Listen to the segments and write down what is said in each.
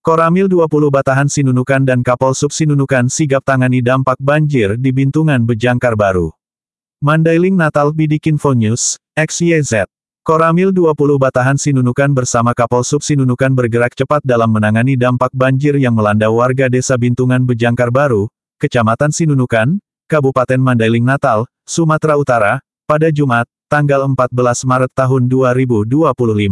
Koramil 20 Batahan Sinunukan dan Kapolsub Sinunukan sigap tangani dampak banjir di Bintungan Bejangkar Baru. Mandailing Natal Bidikinfo News, XYZ. Koramil 20 Batahan Sinunukan bersama Kapolsub Sinunukan bergerak cepat dalam menangani dampak banjir yang melanda warga Desa Bintungan Bejangkar Baru, Kecamatan Sinunukan, Kabupaten Mandailing Natal, Sumatera Utara, pada Jumat, tanggal 14 Maret tahun 2025.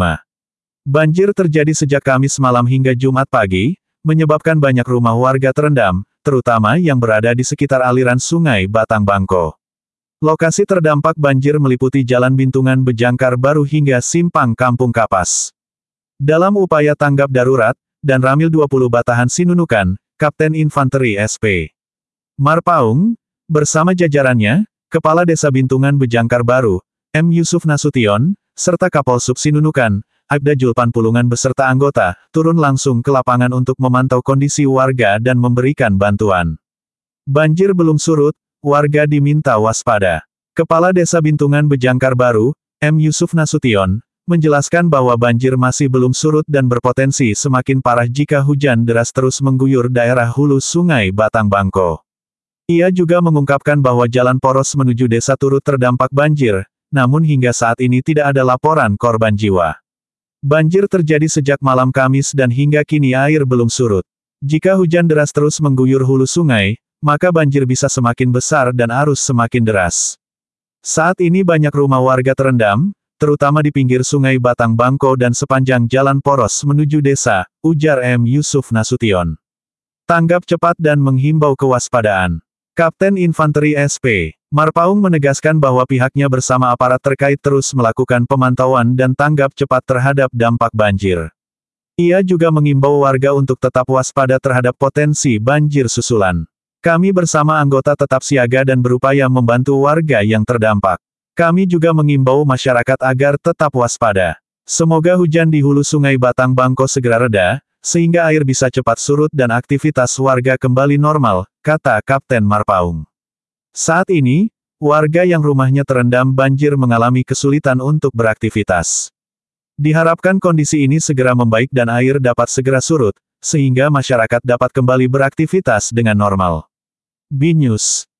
Banjir terjadi sejak Kamis malam hingga Jumat pagi, menyebabkan banyak rumah warga terendam, terutama yang berada di sekitar aliran Sungai Batang Bangko. Lokasi terdampak banjir meliputi Jalan Bintungan Bejangkar Baru hingga Simpang Kampung Kapas. Dalam upaya tanggap darurat, dan Ramil 20 Batahan Sinunukan, Kapten Infanteri SP. Marpaung, bersama jajarannya, Kepala Desa Bintungan Bejangkar Baru, M. Yusuf Nasution, serta Kapolsub Sinunukan, Aibda Julpan Pulungan beserta anggota, turun langsung ke lapangan untuk memantau kondisi warga dan memberikan bantuan. Banjir belum surut, warga diminta waspada. Kepala Desa Bintungan Bejangkar Baru, M. Yusuf Nasution, menjelaskan bahwa banjir masih belum surut dan berpotensi semakin parah jika hujan deras terus mengguyur daerah hulu Sungai Batang Bangko. Ia juga mengungkapkan bahwa jalan poros menuju desa turut terdampak banjir, namun hingga saat ini tidak ada laporan korban jiwa. Banjir terjadi sejak malam Kamis dan hingga kini air belum surut. Jika hujan deras terus mengguyur hulu sungai, maka banjir bisa semakin besar dan arus semakin deras. Saat ini banyak rumah warga terendam, terutama di pinggir Sungai Batang Bangko dan sepanjang jalan poros menuju desa, ujar M. Yusuf Nasution. Tanggap cepat dan menghimbau kewaspadaan. Kapten Infanteri SP. Marpaung menegaskan bahwa pihaknya bersama aparat terkait terus melakukan pemantauan dan tanggap cepat terhadap dampak banjir. Ia juga mengimbau warga untuk tetap waspada terhadap potensi banjir susulan. Kami bersama anggota tetap siaga dan berupaya membantu warga yang terdampak. Kami juga mengimbau masyarakat agar tetap waspada. Semoga hujan di hulu Sungai Batang Bangko segera reda, sehingga air bisa cepat surut dan aktivitas warga kembali normal, kata Kapten Marpaung. Saat ini, warga yang rumahnya terendam banjir mengalami kesulitan untuk beraktivitas. Diharapkan kondisi ini segera membaik dan air dapat segera surut, sehingga masyarakat dapat kembali beraktivitas dengan normal. B-News